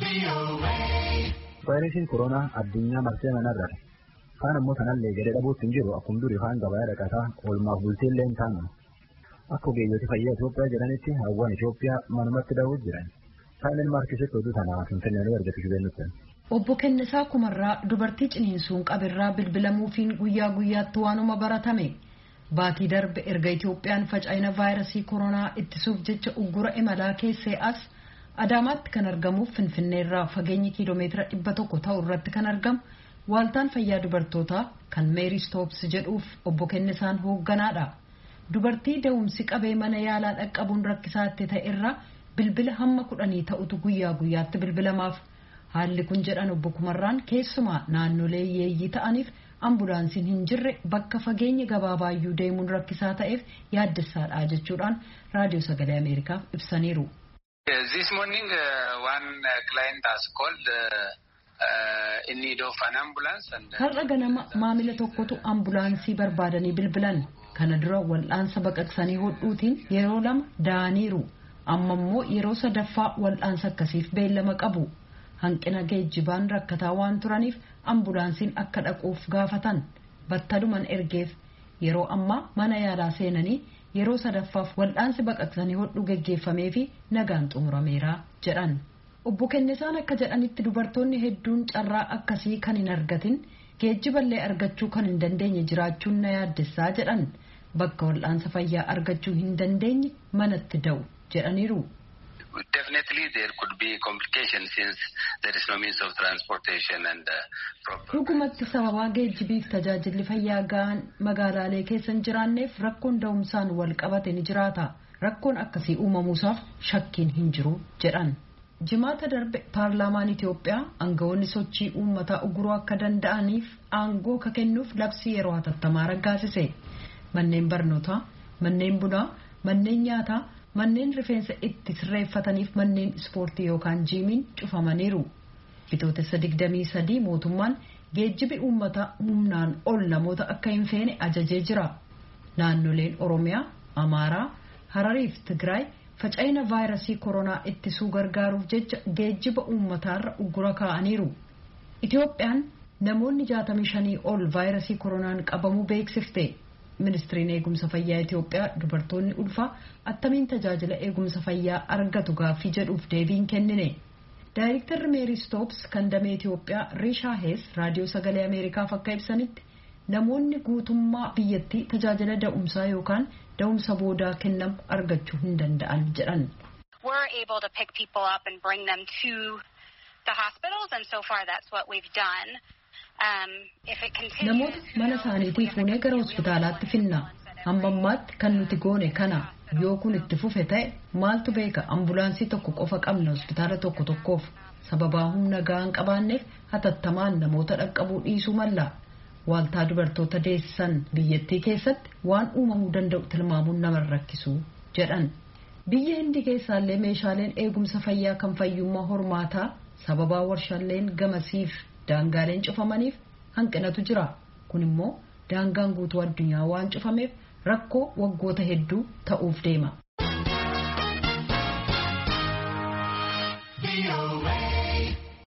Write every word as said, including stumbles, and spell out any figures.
Vaayirasiin koronaa addunyaa marsee manarra kaan ammoo sanallee gadi dhabuutti hin jiru akkuma durii kaan gabayaa dhaqataa oolmaaf bultiillee hin taanu. Akka ogeeyyoti fayyaa Itoophiyaa jedhanitti hawwaan Itoophiyaa manumatti dhahuutu jiran. Saayinal Maarkisitti oduu sanaa Finfinnee argatu shubeennutti. Obbo Kennisaa Kumarraa dubartii ciniinsuun qabirraa bilbilamuufiin guyyaa guyyaatti waanuma baratame. Baatii darbe erga Itoophiyaan faca'ina vaayirasii koronaa ittisuuf jecha uggura imalaa keessee as Adaamaatti kan argamuuf Finfinneerraa fageenyi kiiloomeetira dhibba tokko ta'u irratti kan argamu waaltaan fayyaa dubartootaa kan Meeri Stoops jedhuuf obbo Kennisaan hoogganaadha. Dubartii da'umsi qabee mana yaalaa dhaqqabuun rakkisaatti ta'e irraa bilbila hamma kudhanii ta'utu guyyaa guyyaatti bilbilamaaf. Haalli kun jedhan obbo Kumarraan keessumaa naannolee yeeyyii ta'aniif ambulaansiin hin jirre bakka fageenya gabaabaayyuu deemuun rakkisaa ta'eef yaaddessaadha jechuudhaan raadiyoo sagalee Ameerikaaf ibsaniiru. This morning uh, one uh, client has called uh, uh, in need of an ambulance and har'a ganama maamila tokkotu ambulaansii barbaadanii bilbilan kana dura wal'aansa baqaqsanii hodhuutiin yeroo lama da'aniiru amma immoo yeroo sadaffaa wal'aansa akkasiif beellama qabu hanqina geejjibaan rakkataa waan turaniif ambulaansiin akka dhaquuf gaafatan battaluman ergeef yeroo ammaa mana yaalaa seenanii yeroo sadaffaaf wal'aansi baqaqsanii hodhuu geggeeffamee fi nagaan xumurameera jedhan. Obbo Kennisaan akka jedhanitti dubartoonni hedduun carraa akkasii kan hin argatin geejjiballee argachuu kan hin dandeenye jiraachuun na yaaddessaa jedhan bakka wal'aansa fayyaa argachuu hin dandeenye manatti da'u jedhaniiru. Definitely there could be complications since there is no means of transportation and uh, proper. Dhugumatti sababaa geejjibiif tajaajilli fayyaa ga'aan magaalaalee keessa hin jiraanneef rakkoon da'umsaan wal qabate ni jiraata. Rakkoon akkasii uumamuusaaf shakkiin hin jiru jedhan. Jimaata darbe paarlaamaan Itoophiyaa aangawoonni sochii uummataa uguruu akka danda'aniif aangoo ka kennuuf labsii yeroo hatattamaa raggaasise. Manneen barnootaa, manneen bunaa, manneen nyaataa manneen rifeensa itti sirreeffataniif manneen ispoortii yookaan jiimiin cufamaniiru. Bitootessa digdamii sadii mootummaan geejjibi uummataa humnaan ol namoota akka hin feene ajajee jira. Naannoleen Oromiyaa, Amaaraa, Hararii fi Tigraay faca'ina vaayirasii koronaa ittisuu gargaaruuf jecha geejjiba uummataarra uggura kaa'aniiru. Itoophiyaan namoonni jaatamii shanii ol vaayirasii koronaan qabamuu beeksifte. Ministiriin eegumsa fayyaa Itoophiyaa dubartoonni ulfaa attamiin tajaajila eegumsa fayyaa argatu gaaffii jedhuuf deebiin kennine. Daayirektarri Meeri Stoops kan damee Itoophiyaa Riishaa Hees raadiyoo sagalee Ameerikaaf akka ibsanitti namoonni guutummaa biyyattii tajaajila da'umsaa yookaan da'umsa boodaa kennamu argachuu hin danda'an jedhan. We're able to pick people up and bring them to the hospitals and so far that's what we've done. Namoota mana isaaniitii fuunee gara hospitaalaatti finna. Hammammaatti kan nuti goone kana yoo kun itti fufe ta'e maaltu beeka ambulaansii tokko qofa qabna hospitaala tokko tokkoof sababaa humna gahaan qabaanneef hatattamaan namoota dhaqqabuu dhiisuu malla. Waaltaa dubartoota deessisan biyyattii keessatti waan uumamuu danda'u tilmaamuun nama rakkisu jedhan. Biyya Hindii keessaallee meeshaaleen eegumsa fayyaa kan fayyummaa hormaataa sababaa warshaaleen gamasiif daangaaleen cufamaniif hanqinatu jira. Kun immoo daangaan guutuu addunyaa waan cufameef rakkoo waggoota hedduu ta'uuf deema.